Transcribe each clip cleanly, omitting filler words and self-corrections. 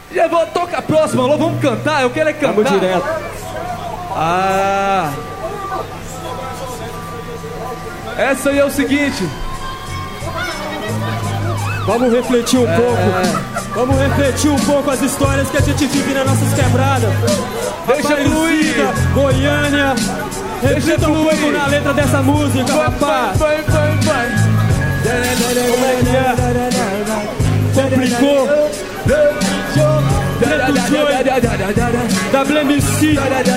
Já vou, toca a próxima, alô, vamos cantar, eu quero é cantar. Vamos direto. Ah, essa aí é o seguinte. Vamos refletir um pouco. Vamos refletir um pouco as histórias que a gente vive nas nossas quebradas. Deixa fluir. Goiânia. Reflita um pouco na letra dessa música, rapaz. Vai. Como é que é? Complicou. Preto Joy, WMC,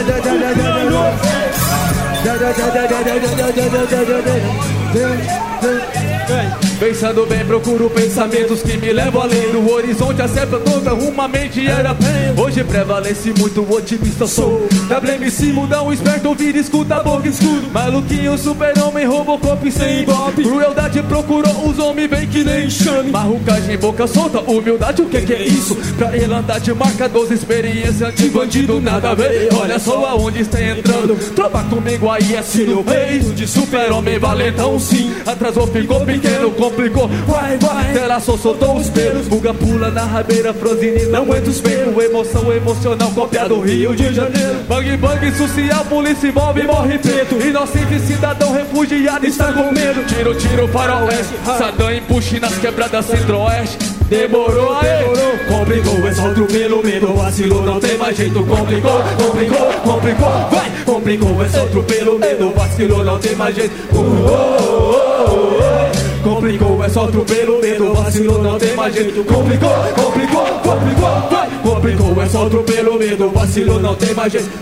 Pensando bem, procuro pensamentos que me levam além do horizonte. Acerta toda, uma mente era bem. Hoje prevalece muito o otimista sou. WMC, mundão esperto, ouvir, escuta, boca, escudo. Maluquinho, super-homem, Robocop sem golpe. Crueldade procurou os homens, vem que nem chame. Marrucagem, boca solta, humildade, o que é isso? Pra ele andar de marca 12, experiência de bandido, nada a ver. Olha só aonde está entrando. Tropa comigo aí, é sino fez. De super-homem, valentão sim. Atrasou, ficou pequeno, complicou, vai, ela só soltou os pelos. Buga pula na rabeira, Franzini não aguenta os pelos. Emoção emocional, cópia do Rio de Janeiro. Bang, social, polícia envolve e morre preto. Inocente cidadão refugiado está com medo. Tiro, faroeste, Saddam empuxe nas quebradas centro-oeste. Demorou, complicou, é só outro pelo medo. Vacilou, não tem mais jeito, complicou, vai. Complicou, é só outro pelo medo. Vacilou, não tem mais jeito. Complicou, é só outro pelo medo. Vacilou, não tem mais jeito. Complicou, vai. Complicou, é só outro pelo medo. Vacilou, não tem mais jeito.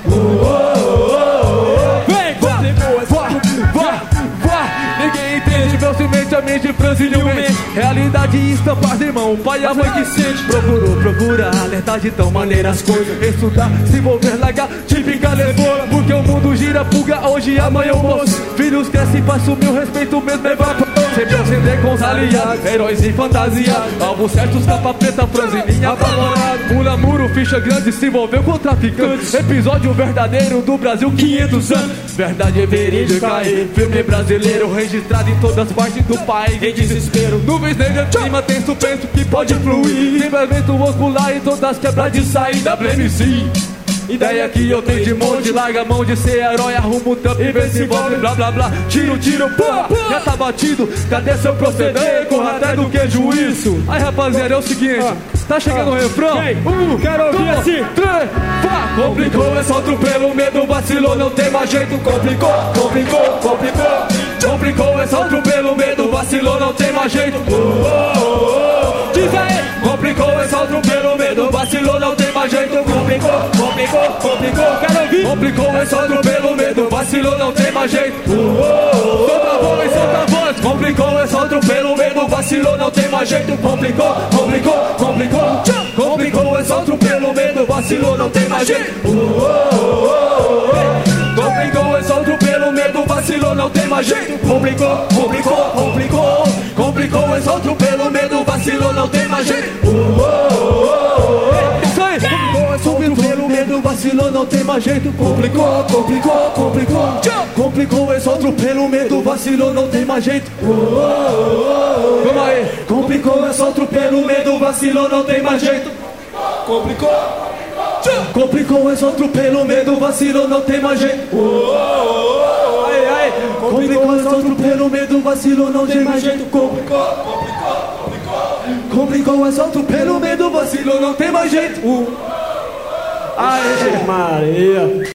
Vem, vai. Ninguém entende, meu semente, a mente franzilmente. Realidade estampada, irmão, o pai e a mãe que sente. Procura alertar de tão maneiras as coisas. Estudar, se envolver, largar, típica levou. Porque o mundo gira, pulga hoje e amanhã o moço. Filhos crescem pra assumir o respeito mesmo evaporou. Sempre acender com os aliados, heróis em fantasia. Alvo certos, capa preta, franzininha apavorado. Pula muro, ficha grande, se envolveu com traficantes. Episódio verdadeiro do Brasil, 500 anos. Verdade é verídica, filme brasileiro registrado em todas as partes do país. Em desespero, nuvens negras, clima tem suspenso que pode fluir. Livramento ocular em todas as quebras de saída, WMC. Ideia que eu tenho de monte, larga a mão de ser herói, arruma o tampo e vê se envolve, blá blá blá. Tiro, pô, já tá batido, cadê seu proceder? Corra até do que juízo. Aí rapaziada, é o seguinte, tá chegando o refrão? Quero ouvir assim. 3, 4. Complicou, é só outro pelo medo, vacilou, não tem mais jeito. Complicou. Complicou, é só outro pelo medo, vacilou, não tem mais jeito. Diz aí. Complicou, é só outro pelo medo, vacilou, não tem mais jeito. Complicou, quero ouvir. Complicou, é só outro pelo medo, vacilou, não tem mais jeito. Solta a voz. Complicou, é só outro pelo medo, vacilou, não tem mais jeito. Complicou, é só outro pelo medo, vacilou, não tem mais jeito. Complicou, é só outro pelo medo, vacilou, não tem mais jeito. Complicou, é só outro pelo medo, vacilou, não tem mais jeito. Isso aí. Complicou, é só outro pelo medo, vacilou, não tem mais jeito. Complicou, é só outro pelo medo, vacilou, não tem mais jeito. Vamos aí. Complicou, é só outro pelo medo, vacilou, não tem mais jeito. Complicou, é só outro pelo medo, vacilou, não tem mais jeito. Complicou, é só outro pelo medo, vacilou, não tem mais jeito. Complicou, é só outro pelo medo, vacilou, não tem mais jeito. Aê, Maria.